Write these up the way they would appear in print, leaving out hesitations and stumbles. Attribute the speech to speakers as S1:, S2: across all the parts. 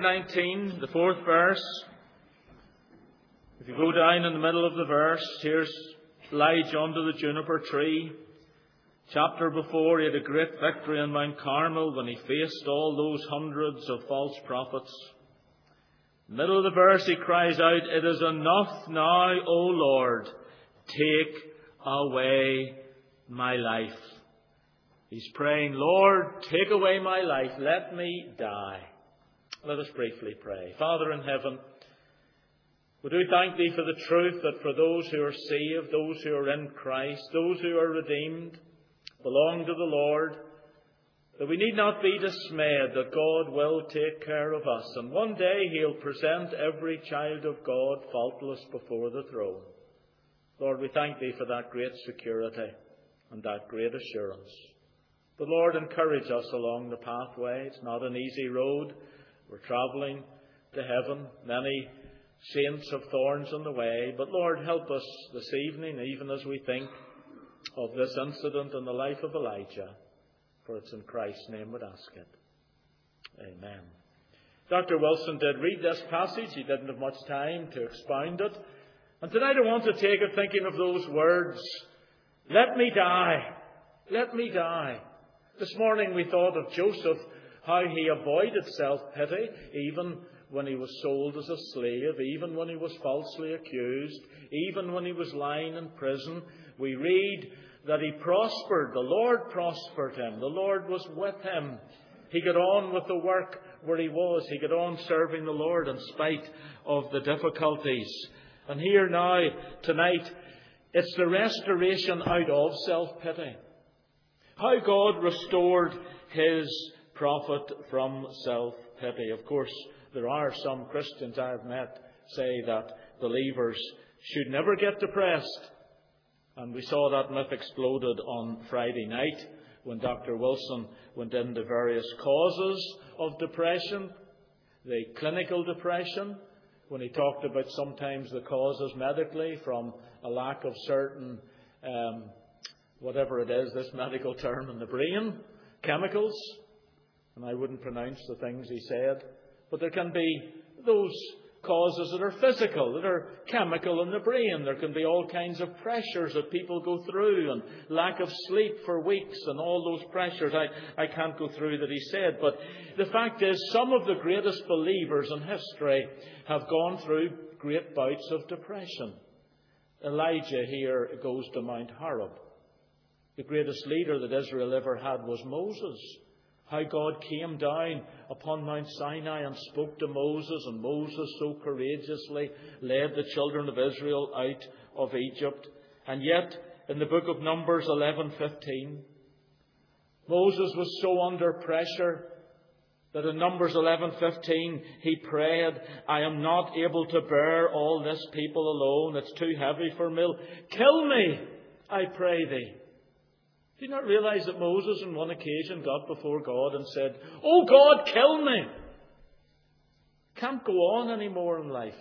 S1: 19, the 4th verse. If you go down in the middle of the verse, here's Elijah under the juniper tree. Chapter before, he had a great victory on Mount Carmel when he faced all those hundreds of false prophets. In the middle of the verse, he cries out, "It is enough now, O Lord, take away my life." He's praying, "Lord, take away my life. Let me die." Let us briefly pray. Father in heaven, we do thank Thee for the truth that for those who are saved, those who are in Christ, those who are redeemed, belong to the Lord, that we need not be dismayed, that God will take care of us. And one day He'll present every child of God faultless before the throne. Lord, we thank Thee for that great security and that great assurance. But Lord, encourage us along the pathway. It's not an easy road. We're travelling to heaven. Many saints have thorns on the way. But Lord, help us this evening, even as we think of this incident in the life of Elijah. For it's in Christ's name we'd ask it. Amen. Dr. Wilson did read this passage. He didn't have much time to expound it. And tonight I want to take it thinking of those words, "Let me die. Let me die." This morning we thought of Joseph, how he avoided self-pity, even when he was sold as a slave, even when he was falsely accused, even when he was lying in prison. We read that he prospered. The Lord prospered him. The Lord was with him. He got on with the work where he was. He got on serving the Lord in spite of the difficulties. And here now, tonight, it's the restoration out of self-pity. How God restored His prophet from self-pity. Of course, there are some Christians I have met say that believers should never get depressed. And we saw that myth exploded on Friday night when Dr. Wilson went into various causes of depression, the clinical depression, when he talked about sometimes the causes medically from a lack of certain, whatever it is, this medical term in the brain, chemicals. And I wouldn't pronounce the things he said. But there can be those causes that are physical, that are chemical in the brain. There can be all kinds of pressures that people go through and lack of sleep for weeks and all those pressures. I can't go through that he said. But the fact is, some of the greatest believers in history have gone through great bouts of depression. Elijah here goes to Mount Horeb. The greatest leader that Israel ever had was Moses. How God came down upon Mount Sinai and spoke to Moses, and Moses so courageously led the children of Israel out of Egypt. And yet, in the book of Numbers 11:15, Moses was so under pressure that in Numbers 11:15 he prayed, "I am not able to bear all this people alone. It's too heavy for me. Kill me, I pray thee." Do you not realize that Moses on one occasion got before God and said, "Oh God, kill me. Can't go on anymore in life."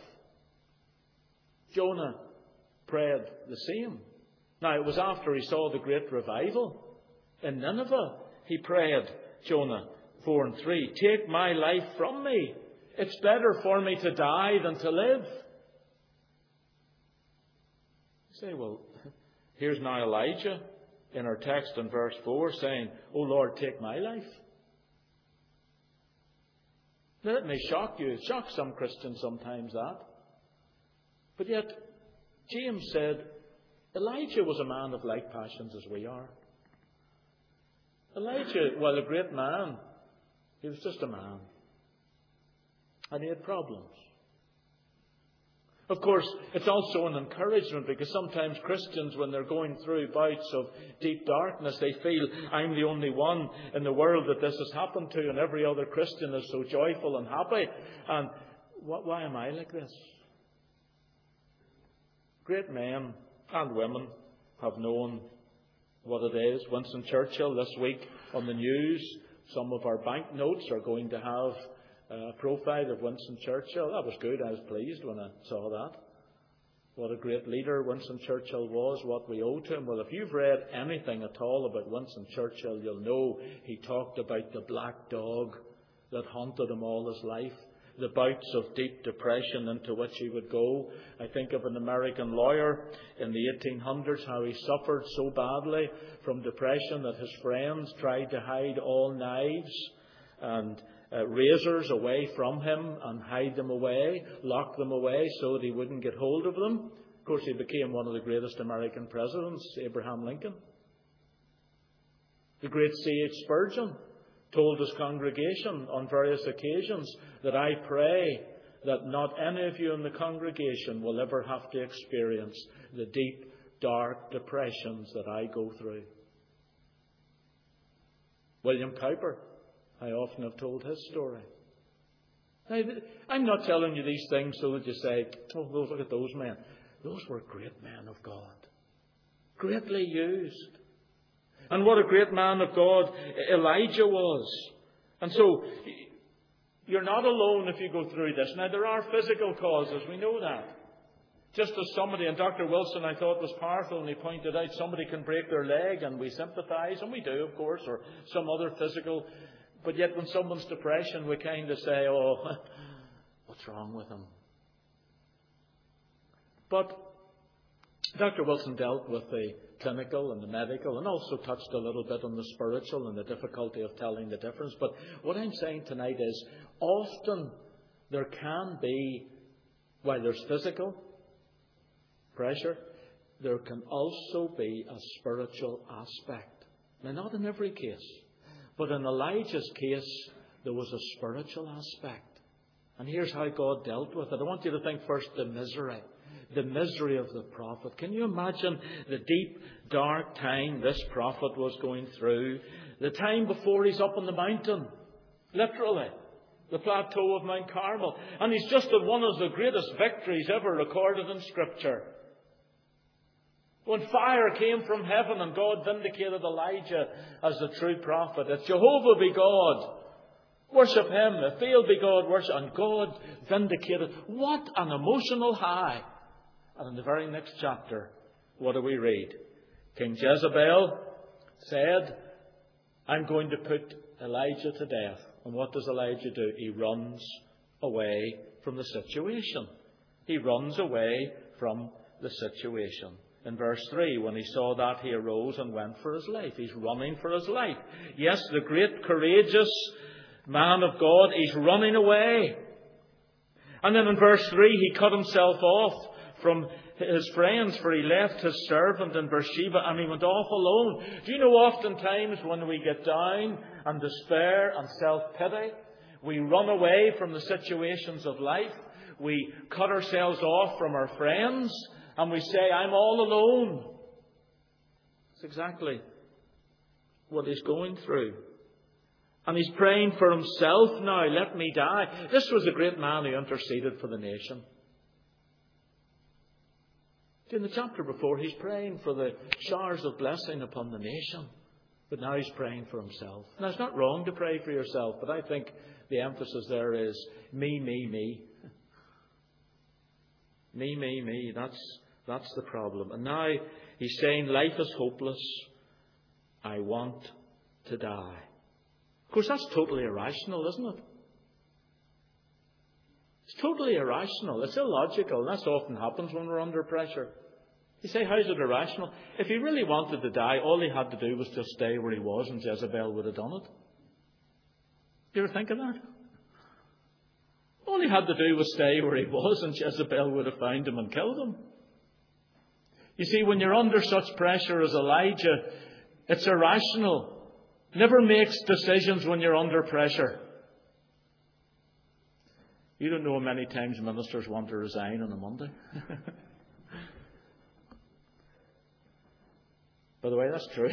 S1: Jonah prayed the same. Now it was after he saw the great revival in Nineveh. He prayed, Jonah 4:3, "Take my life from me. It's better for me to die than to live." You say, well, here's now Elijah in our text in verse 4 saying, "Oh Lord, take my life." Now that may shock you. It shocks some Christians sometimes, that. But yet, James said, Elijah was a man of like passions as we are. Elijah, while a great man, he was just a man. And he had problems. Of course, it's also an encouragement, because sometimes Christians, when they're going through bouts of deep darkness, they feel, I'm the only one in the world that this has happened to, and every other Christian is so joyful and happy. And why am I like this? Great men and women have known what it is. Winston Churchill, this week on the news, some of our banknotes are going to have profile of Winston Churchill. That was good. I was pleased when I saw that. What a great leader Winston Churchill was, what we owe to him. Well, if you've read anything at all about Winston Churchill, you'll know he talked about the black dog that haunted him all his life. the bouts of deep depression into which he would go. I think of an American lawyer in the 1800s, how he suffered so badly from depression that his friends tried to hide all knives and razors away from him and hide them away, lock them away so that he wouldn't get hold of them. Of course, he became one of the greatest American presidents, Abraham Lincoln. The great C.H. Spurgeon told his congregation on various occasions that I pray that not any of you in the congregation will ever have to experience the deep, dark depressions that I go through. William Cowper, I often have told his story. Now, I'm not telling you these things so that you say, oh, look at those men. Those were great men of God. Greatly used. And what a great man of God Elijah was. And so, you're not alone if you go through this. Now, there are physical causes. We know that. Just as somebody, and Dr. Wilson I thought was powerful, and he pointed out somebody can break their leg and we sympathise, and we do, of course, or some other physical. But yet when someone's depression, we kind of say, oh, what's wrong with them? But Dr. Wilson dealt with the clinical and the medical and also touched a little bit on the spiritual and the difficulty of telling the difference. But what I'm saying tonight is often there can be, while there's physical pressure, there can also be a spiritual aspect. Now, not in every case, but in Elijah's case, there was a spiritual aspect. And here's how God dealt with it. I want you to think first the misery. The misery of the prophet. Can you imagine the deep, dark time this prophet was going through? The time before he's up on the mountain. Literally. The plateau of Mount Carmel. And he's just at one of the greatest victories ever recorded in Scripture. When fire came from heaven and God vindicated Elijah as the true prophet. If Jehovah be God, worship Him. If Baal be God, worship. And God vindicated. What an emotional high. And in the very next chapter, what do we read? King Jezebel said, I'm going to put Elijah to death. And what does Elijah do? He runs away from the situation. He runs away from the situation. In verse 3, when he saw that, he arose and went for his life. He's running for his life. Yes, the great, courageous man of God, he's running away. And then in verse 3, he cut himself off from his friends, for he left his servant in Beersheba and he went off alone. Do you know, oftentimes when we get down and despair and self-pity, we run away from the situations of life. We cut ourselves off from our friends and we say, I'm all alone. That's exactly what he's going through. And he's praying for himself now, let me die. This was a great man who interceded for the nation. In the chapter before, he's praying for the showers of blessing upon the nation. But now he's praying for himself. Now, it's not wrong to pray for yourself, but I think the emphasis there is me, me, me. Me, me, me. That's the problem. And now he's saying, life is hopeless. I want to die. Of course, that's totally irrational, isn't it? It's totally irrational. It's illogical. That's often happens when we're under pressure. You say, how is it irrational? If he really wanted to die, all he had to do was just stay where he was and Jezebel would have done it. You ever think of that? All he had to do was stay where he was and Jezebel would have found him and killed him. You see, when you're under such pressure as Elijah, it's irrational. Never makes decisions when you're under pressure. You don't know how many times ministers want to resign on a Monday. By the way, that's true.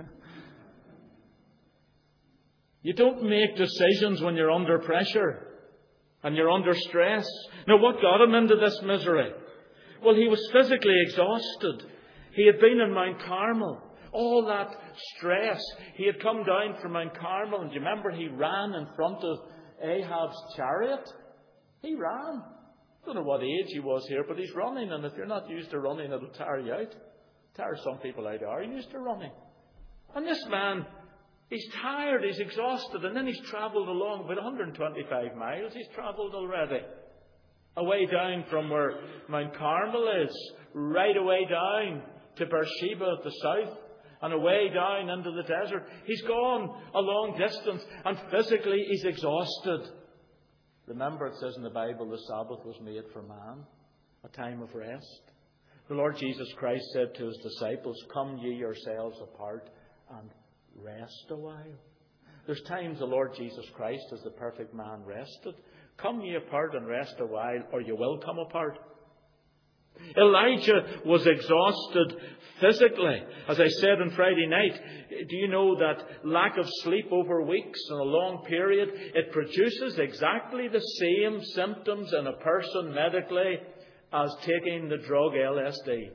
S1: You don't make decisions when you're under pressure and you're under stress. Now, what got him into this misery? Well, he was physically exhausted. He had been in Mount Carmel. All that stress. He had come down from Mount Carmel, and do you remember he ran in front of Ahab's chariot? He ran. I don't know what age he was here, but he's running, and if you're not used to running, it'll tire you out. Tire some people out are used to running. And this man He's tired, he's exhausted, and then he's travelled along about 125 miles. He's travelled already. Away down from where Mount Carmel is, right away down to Beersheba at the south, and away down into the desert. He's gone a long distance, and physically he's exhausted. Remember, it says in the Bible, the Sabbath was made for man, a time of rest. The Lord Jesus Christ said to his disciples, "Come ye yourselves apart and rest a while." There's times the Lord Jesus Christ, as the perfect man, rested. Come ye apart and rest a while, or you will come apart. Elijah was exhausted physically. As I said on Friday night, do you know that lack of sleep over weeks and a long period, it produces exactly the same symptoms in a person medically as taking the drug LSD.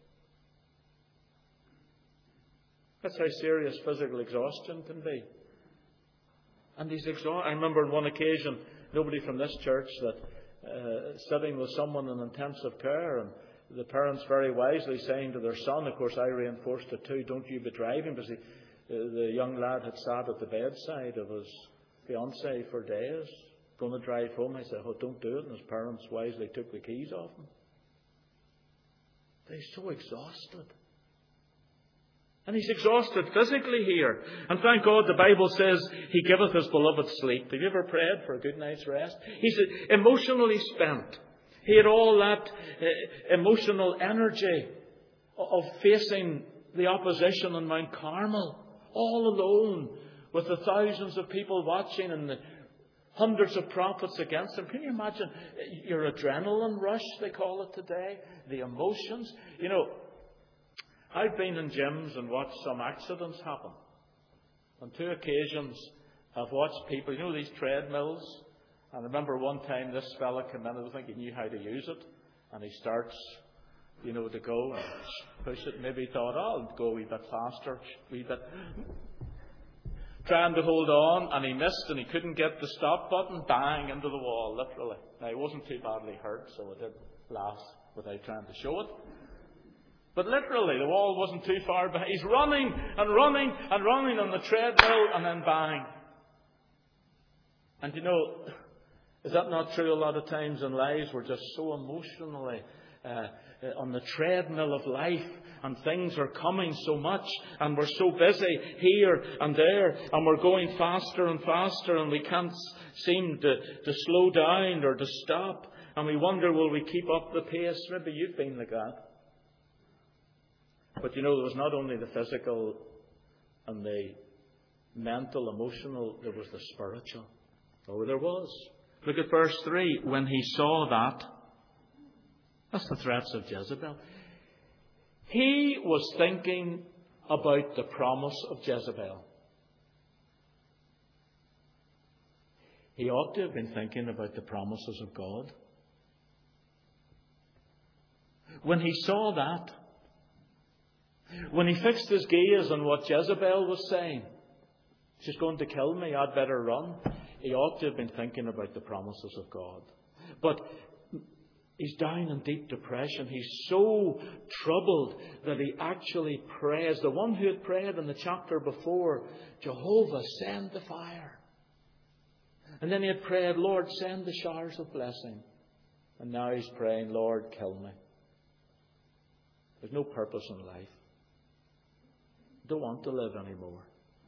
S1: That's how serious physical exhaustion can be. And he's exhausted. I remember on one occasion, nobody from this church, that sitting with someone in intensive care, and the parents very wisely saying to their son, of course I reinforced it too, "Don't you be driving," because the young lad had sat at the bedside of his fiancée for days, going to drive home. I said, "Oh, don't do it," and his parents wisely took the keys off him. But he's so exhausted. And he's exhausted physically here. And thank God the Bible says He giveth His beloved sleep. Have you ever prayed for a good night's rest? He's emotionally spent. He had all that emotional energy of facing the opposition on Mount Carmel, all alone, with the thousands of people watching and the hundreds of prophets against him. Can you imagine your adrenaline rush, they call it today? The emotions. You know, I've been in gyms and watched some accidents happen. On 2 occasions, I've watched people, you know, these treadmills. And I remember one time this fella came in, I don't think he knew how to use it. And he starts, to go and push it. Maybe he thought, "Oh, I'll go a wee bit faster, a wee bit." Trying to hold on, and he missed, and he couldn't get the stop button. Bang, into the wall, literally. Now, he wasn't too badly hurt, so I did laugh without trying to show it. But literally, the wall wasn't too far behind. He's running and running and running on the treadmill, and then bang. And is that not true a lot of times in lives? We're just so emotionally on the treadmill of life, and things are coming so much, and we're so busy here and there, and we're going faster and faster, and we can't seem to slow down or to stop. And we wonder, will we keep up the pace? Maybe you've been like that. But there was not only the physical and the mental, emotional, there was the spiritual. Oh, there was. Look at verse 3. When he saw that's the threats of Jezebel. He was thinking about the promise of Jezebel. He ought to have been thinking about the promises of God. When he saw that, when he fixed his gaze on what Jezebel was saying, "She's going to kill me, I'd better run," he ought to have been thinking about the promises of God. But he's down in deep depression. He's so troubled that he actually prays. The one who had prayed in the chapter before, "Jehovah, send the fire." And then he had prayed, "Lord, send the showers of blessing." And now he's praying, "Lord, kill me." There's no purpose in life. Don't want to live anymore.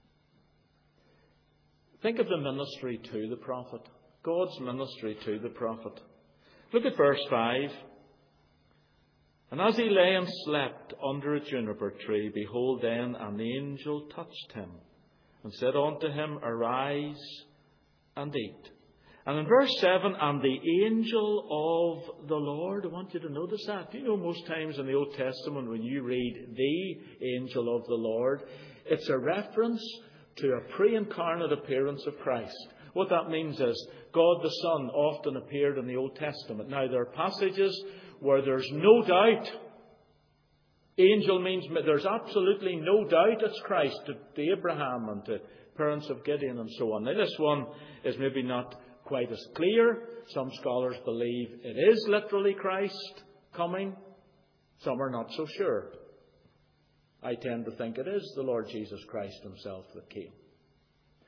S1: Think of the ministry to the prophet. God's ministry to the prophet. Look at verse 5. "And as he lay and slept under a juniper tree, behold, then an angel touched him, and said unto him, Arise and eat. And in verse 7, "And the angel of the Lord," I want you to notice that. Do you know most times in the Old Testament when you read the angel of the Lord, it's a reference to a pre-incarnate appearance of Christ. What that means is God the Son often appeared in the Old Testament. Now there are passages where there's no doubt. Angel means there's absolutely no doubt it's Christ, to Abraham and to parents of Gideon and so on. Now this one is maybe not quite as clear. Some scholars believe it is literally Christ coming. Some are not so sure. I tend to think it is the Lord Jesus Christ himself that came.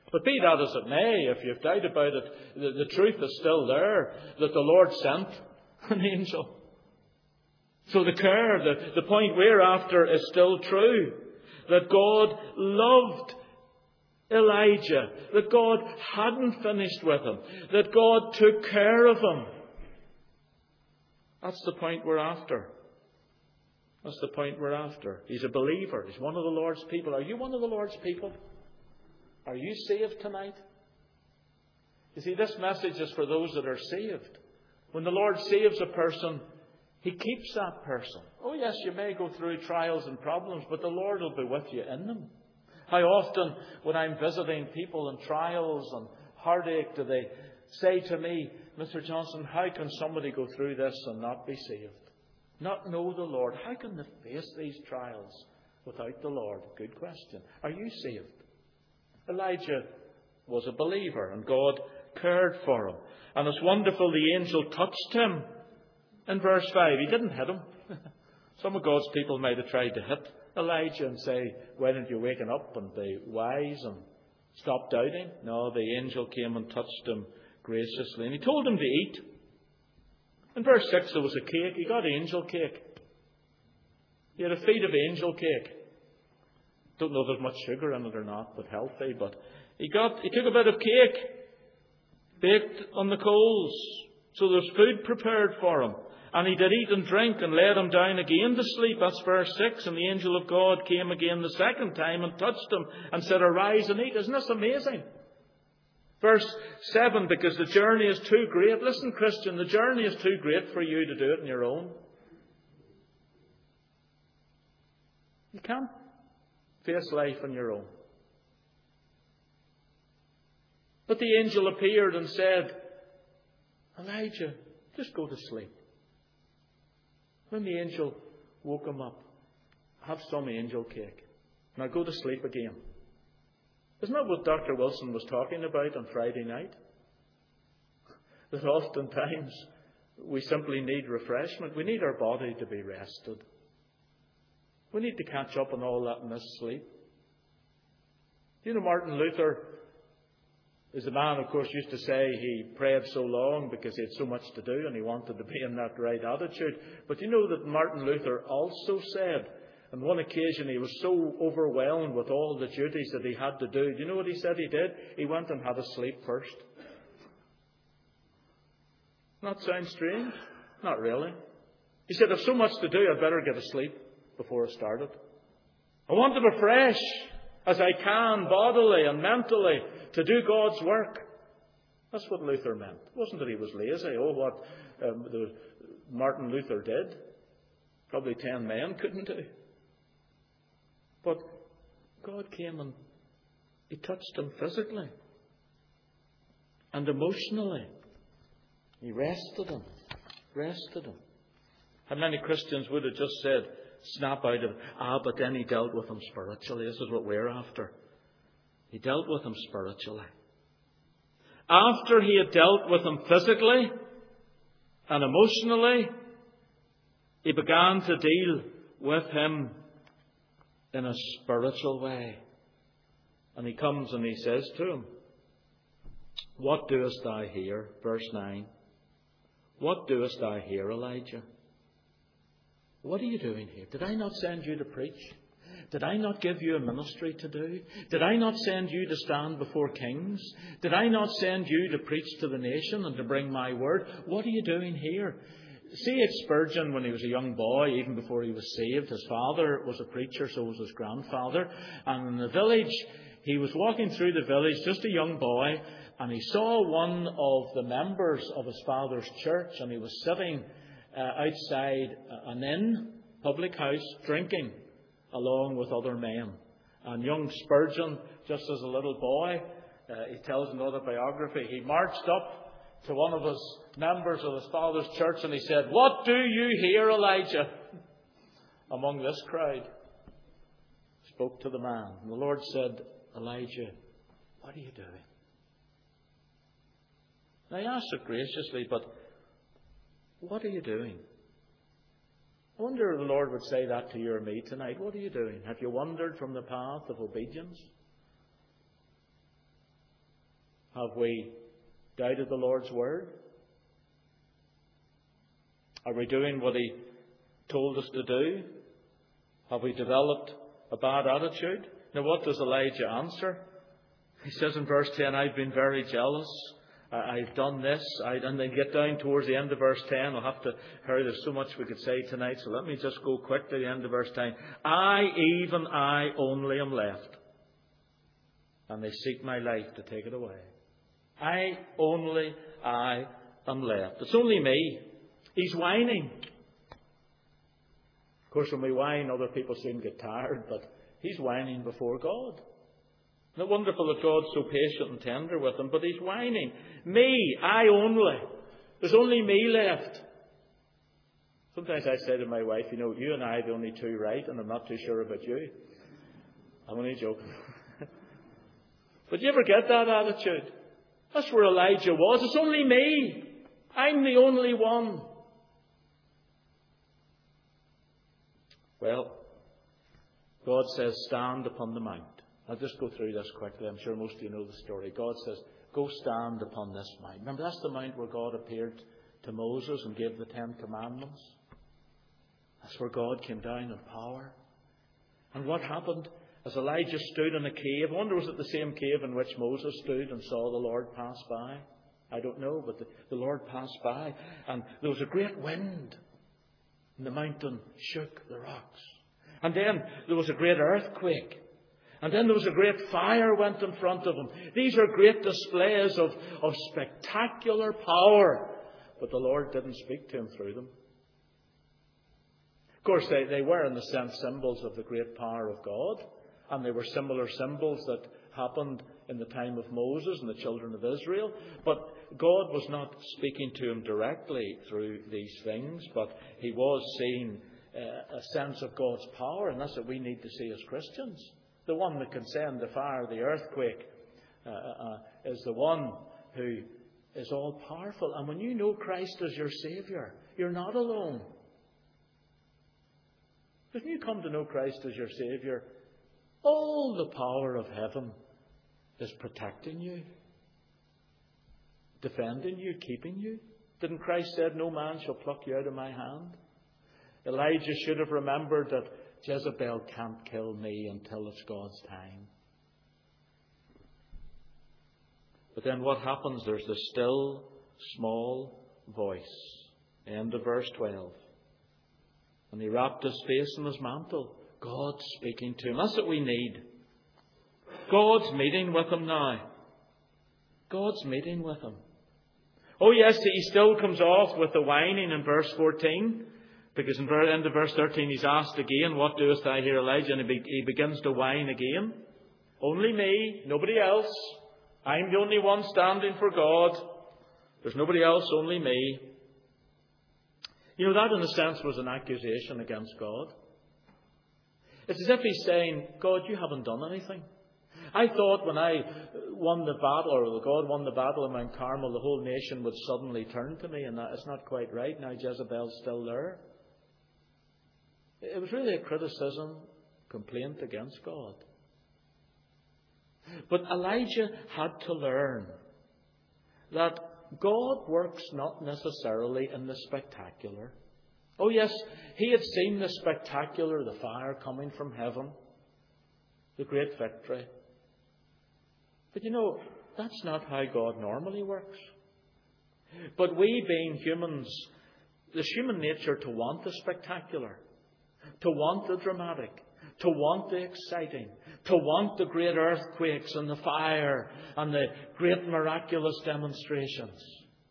S1: But be that as it may, if you've doubt about it, the truth is still there, that the Lord sent an angel. So the care, the point we're after is still true. That God loved Elijah. That God hadn't finished with him. That God took care of him. That's the point we're after. That's the point we're after. He's a believer. He's one of the Lord's people. Are you one of the Lord's people? Are you saved tonight? You see, this message is for those that are saved. When the Lord saves a person, He keeps that person. Oh yes, you may go through trials and problems, but the Lord will be with you in them. How often when I'm visiting people in trials and heartache do they say to me, Mr. Johnson, how can somebody go through this and not be saved? Not know the Lord? How can they face these trials without the Lord? Good question. Are you saved? Elijah was a believer and God cared for him. And it's wonderful the angel touched him. In verse 5, he didn't hit him. Some of God's people might have tried to hit Elijah and say, why didn't you waken up and be wise and stop doubting? No, the angel came and touched him graciously. And he told him to eat. In verse 6 there was a cake. He got angel cake. He had a feed of angel cake. Don't know if there's much sugar in it or not, but healthy. But he took a bit of cake, baked on the coals. So there's food prepared for him. And he did eat and drink and laid him down again to sleep. That's verse 6. And the angel of God came again the second time and touched him and said, arise and eat. Isn't this amazing? Verse 7, because the journey is too great. Listen, Christian, the journey is too great for you to do it on your own. You can't face life on your own. But the angel appeared and said, Elijah, just go to sleep. When the angel woke him up, have some angel cake. Now go to sleep again. Isn't that what Dr. Wilson was talking about on Friday night? That oftentimes we simply need refreshment. We need our body to be rested. We need to catch up on all that in this sleep. You know, Martin Luther is a man, of course, used to say he prayed so long because he had so much to do and he wanted to be in that right attitude. But you know that Martin Luther also said, on one occasion he was so overwhelmed with all the duties that he had to do. Do you know what he said he did? He went and had a sleep first. Not sound strange? Not really. He said, I've so much to do, I'd better get asleep before I started. I want to be fresh as I can, bodily and mentally, to do God's work. That's what Luther meant. It wasn't that he was lazy. What Martin Luther did, probably 10 men couldn't do. But God came and He touched him physically and emotionally. He rested him. And many Christians would have just said, snap out of it. But then He dealt with him spiritually. This is what we're after. He dealt with him spiritually. After He had dealt with him physically and emotionally, He began to deal with him in a spiritual way. And He comes and He says to him, what doest thou here? Verse 9. What doest thou here, Elijah? What are you doing here? Did I not send you to preach? Did I not give you a ministry to do? Did I not send you to stand before kings? Did I not send you to preach to the nation and to bring my word? What are you doing here? C.H. Spurgeon, when he was a young boy, even before he was saved, his father was a preacher, so was his grandfather. And in the village, he was walking through the village, just a young boy, and he saw one of the members of his father's church, and he was sitting outside an inn, public house, drinking along with other men. And young Spurgeon, just as a little boy, he tells an autobiography, he marched up to one of his members of his father's church and he said, what do you here, Elijah? Among this crowd. Spoke to the man. And the Lord said, Elijah, what are you doing? And I asked it graciously, but what are you doing? I wonder if the Lord would say that to you or me tonight. What are you doing? Have you wandered from the path of obedience? Have we doubted the Lord's word? Are we doing what He told us to do? Have we developed a bad attitude? Now what does Elijah answer? He says in verse 10, I've been very jealous. I've done this. And then get down towards the end of verse 10. I'll have to hurry. There's so much we could say tonight. So let me just go quick to the end of verse 10. Even I only am left. And they seek my life to take it away. I am left. It's only me. He's whining. Of course, when we whine, other people seem to get tired, but he's whining before God. Isn't it wonderful that God's so patient and tender with him? But he's whining. Me, I only. There's only me left. Sometimes I say to my wife, you and I are the only two right, and I'm not too sure about you. I'm only joking. But you ever get that attitude? That's where Elijah was. It's only me. I'm the only one. Well, God says, stand upon the mount. I'll just go through this quickly. I'm sure most of you know the story. God says, go stand upon this mount. Remember, that's the mount where God appeared to Moses and gave the 10 Commandments. That's where God came down in power. And what happened? As Elijah stood in a cave, I wonder was it the same cave in which Moses stood and saw the Lord pass by? I don't know, but the Lord passed by. And there was a great wind. And the mountain shook the rocks. And then there was a great earthquake. And then there was a great fire went in front of him. These are great displays of spectacular power. But the Lord didn't speak to him through them. Of course, they were in a sense symbols of the great power of God. And they were similar symbols that happened in the time of Moses and the children of Israel. But God was not speaking to him directly through these things. But he was seeing a sense of God's power. And that's what we need to see as Christians. The one that can send the fire, the earthquake, is the one who is all powerful. And when you know Christ as your Saviour, you're not alone. When you come to know Christ as your Saviour, all the power of heaven is protecting you, defending you, keeping you. Didn't Christ say, no man shall pluck you out of my hand? Elijah should have remembered that Jezebel can't kill me until it's God's time. But then what happens? There's the still, small voice. End of verse 12. And he wrapped his face in his mantle. God's speaking to him. That's what we need. God's meeting with him now. God's meeting with him. Oh yes, he still comes off with the whining in verse 14. Because in the end of verse 13 he's asked again, what doest thou here, Elijah? And he begins to whine again. Only me, nobody else. I'm the only one standing for God. There's nobody else, only me. That in a sense was an accusation against God. It's as if he's saying, God, you haven't done anything. I thought when I won the battle, or God won the battle in Mount Carmel, the whole nation would suddenly turn to me, and that is not quite right. Now Jezebel's still there. It was really a criticism, complaint against God. But Elijah had to learn that God works not necessarily in the spectacular. Oh yes, he had seen the spectacular, the fire coming from heaven, the great victory. But that's not how God normally works. But we being humans, there's human nature to want the spectacular, to want the dramatic, to want the exciting, to want the great earthquakes and the fire and the great miraculous demonstrations.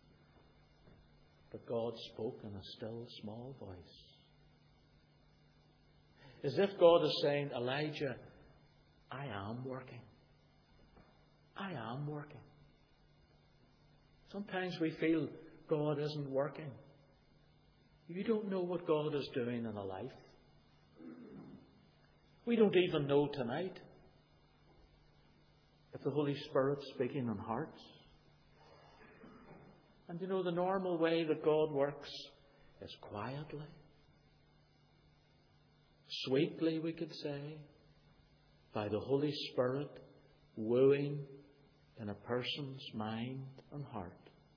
S1: But God spoke in a still small voice. As if God is saying, Elijah, I am working. I am working. Sometimes we feel God isn't working. You don't know what God is doing in a life. We don't even know tonight if the Holy Spirit's speaking in hearts. And the normal way that God works is quietly, sweetly, we could say, by the Holy Spirit wooing, in a person's mind and heart.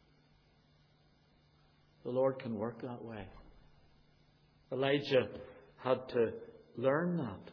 S1: The Lord can work that way. Elijah had to learn that.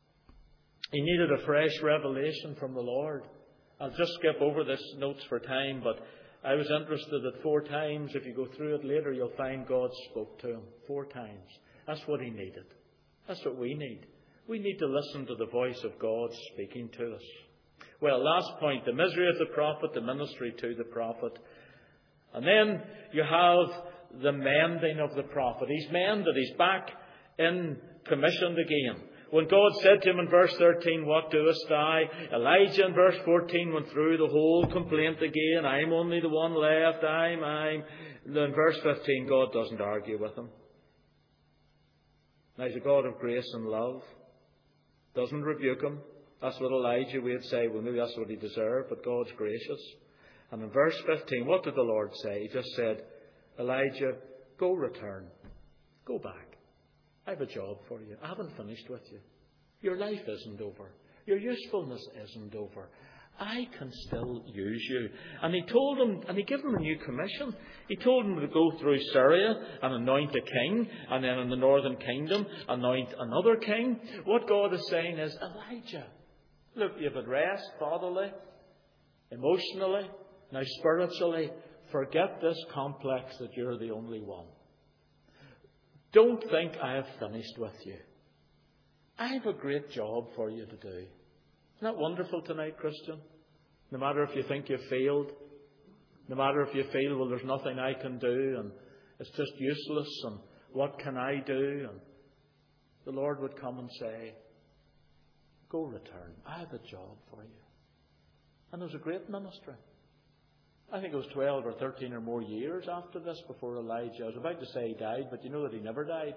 S1: He needed a fresh revelation from the Lord. I'll just skip over this notes for time, but I was interested that 4 times, if you go through it later, you'll find God spoke to him 4 times. That's what he needed. That's what we need. We need to listen to the voice of God speaking to us. Well, last point, the misery of the prophet, the ministry to the prophet. And then you have the mending of the prophet. He's mended. He's back in commissioned again. When God said to him in verse 13, "What doest thou?" Elijah in verse 14 went through the whole complaint again. "I'm only the one left. I'm. In verse 15, God doesn't argue with him. Now, he's a God of grace and love. Doesn't rebuke him. That's what Elijah would say. Well, maybe that's what he deserved, but God's gracious. And in verse 15, what did the Lord say? He just said, "Elijah, go return. Go back. I have a job for you. I haven't finished with you. Your life isn't over. Your usefulness isn't over. I can still use you." And he told him, and he gave him a new commission. He told him to go through Syria and anoint a king, and then in the northern kingdom, anoint another king. What God is saying is, "Elijah, look, you've had rest bodily, emotionally, now spiritually. Forget this complex that you're the only one. Don't think I have finished with you. I have a great job for you to do." Isn't that wonderful tonight, Christian? No matter if you think you've failed, no matter if you feel, well, there's nothing I can do and it's just useless and what can I do? And the Lord would come and say, "Go return. I have a job for you." And it was a great ministry. I think it was 12 or 13 or more years after this before Elijah. I was about to say he died, but you know that he never died.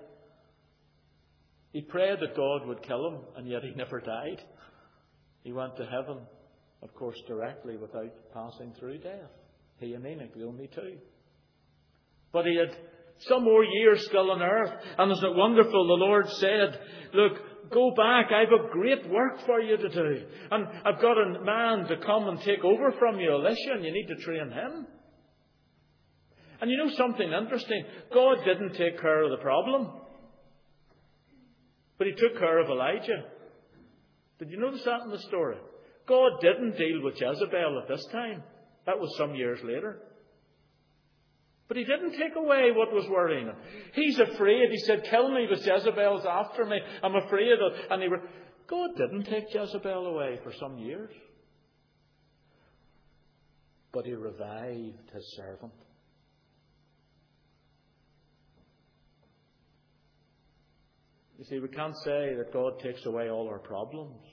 S1: He prayed that God would kill him, and yet he never died. He went to heaven, of course, directly without passing through death. He and Enoch, the only 2. But he had some more years still on earth. And isn't it wonderful? The Lord said, "Look, go back. I have a great work for you to do. And I've got a man to come and take over from you, Elisha, and you need to train him." And you know something interesting? God didn't take care of the problem, but he took care of Elijah. Did you notice that in the story? God didn't deal with Jezebel at this time. That was some years later. But he didn't take away what was worrying him. He's afraid. He said, "Kill me, but Jezebel's after me. I'm afraid of..." And God didn't take Jezebel away for some years. But he revived his servant. You see, we can't say that God takes away all our problems.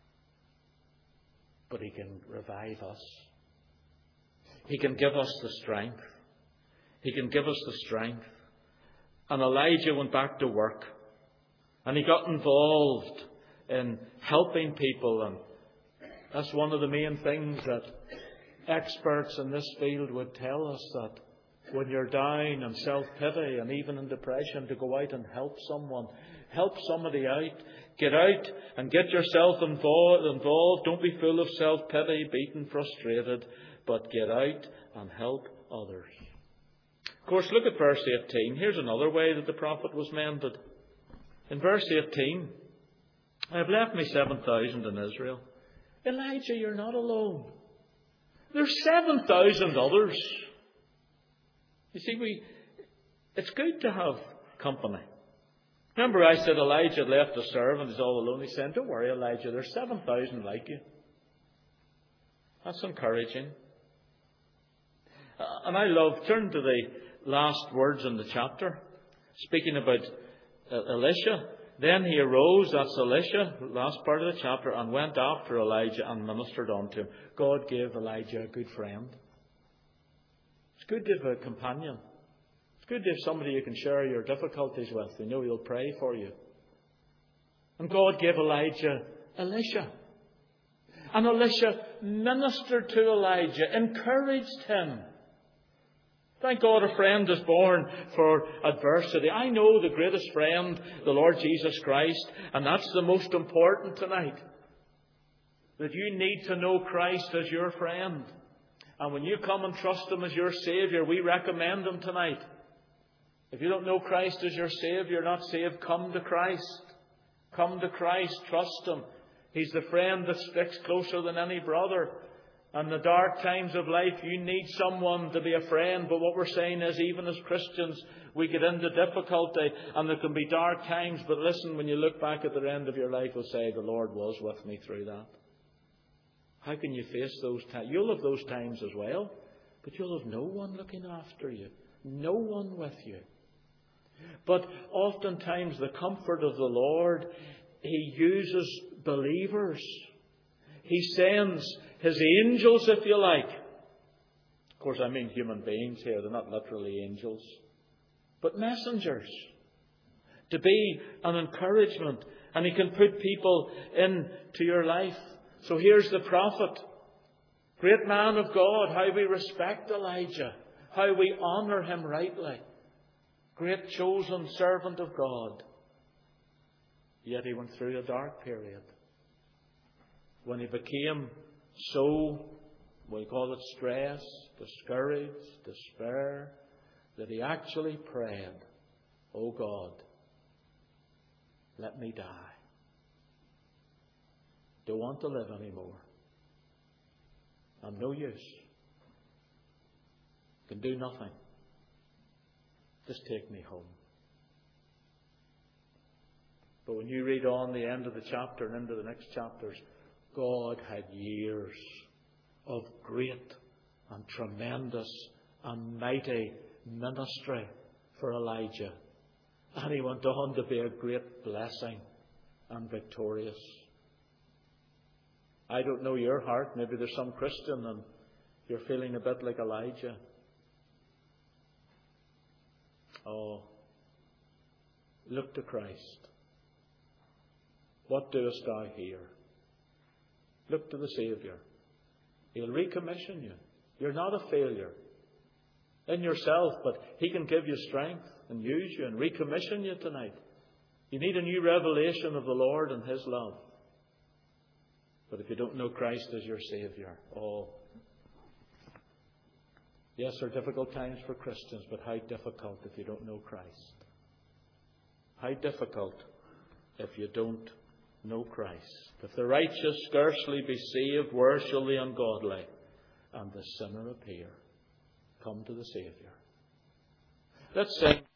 S1: But he can revive us. He can give us the strength. He can give us the strength. And Elijah went back to work. And he got involved in helping people. And that's one of the main things that experts in this field would tell us, that when you're down and self-pity and even in depression, to go out and help someone. Help somebody out. Get out and get yourself involved. Don't be full of self-pity, beaten, frustrated. But get out and help others. Of course, look at verse 18. Here's another way that the prophet was mended. In verse 18, "I have left me 7,000 in Israel." Elijah, you're not alone. There's 7,000 others. You see, it's good to have company. Remember I said Elijah had left a servant, he's all alone. He said, "Don't worry, Elijah, there's 7,000 like you." That's encouraging. And I turn to the last words in the chapter, speaking about Elisha. "Then he arose," that's Elisha, last part of the chapter, "and went after Elijah and ministered unto him." God gave Elijah a good friend. It's good to have a companion. It's good to have somebody you can share your difficulties with. You know he'll pray for you. And God gave Elijah Elisha. And Elisha ministered to Elijah, encouraged him. Thank God a friend is born for adversity. I know the greatest friend, the Lord Jesus Christ, and that's the most important tonight. that you need to know Christ as your friend. And when you come and trust Him as your Saviour, we recommend Him tonight. If you don't know Christ as your Saviour, you're not saved, come to Christ. Come to Christ, trust Him. He's the friend that sticks closer than any brother. And the dark times of life, you need someone to be a friend. But what we're saying is, even as Christians, we get into difficulty and there can be dark times. But listen, when you look back at the end of your life, you'll say, the Lord was with me through that. How can you face those times? You'll have those times as well. But you'll have no one looking after you. No one with you. But oftentimes the comfort of the Lord, He uses believers. He sends His angels, if you like. Of course, I mean human beings here. They're not literally angels. But messengers. To be an encouragement. And He can put people into your life. So here's the prophet. Great man of God. How we respect Elijah. How we honour him rightly. Great chosen servant of God. Yet he went through a dark period. When he became so, we'll call it stress, discouraged, despair, that he actually prayed, "Oh God, let me die. Don't want to live anymore. I'm no use. Can do nothing. Just take me home." But when you read on the end of the chapter and into the next chapters, God had years of great and tremendous and mighty ministry for Elijah. And he went on to be a great blessing and victorious. I don't know your heart. Maybe there's some Christian and you're feeling a bit like Elijah. Oh, look to Christ. What doest thou here? Look to the Saviour. He'll recommission you. You're not a failure in yourself, but He can give you strength and use you and recommission you tonight. You need a new revelation of the Lord and His love. But if you don't know Christ as your Saviour, yes, there are difficult times for Christians, but how difficult if you don't know Christ? How difficult if you don't know Christ? If the righteous scarcely be saved, where shall the ungodly and the sinner appear? Come to the Saviour. Let's sing.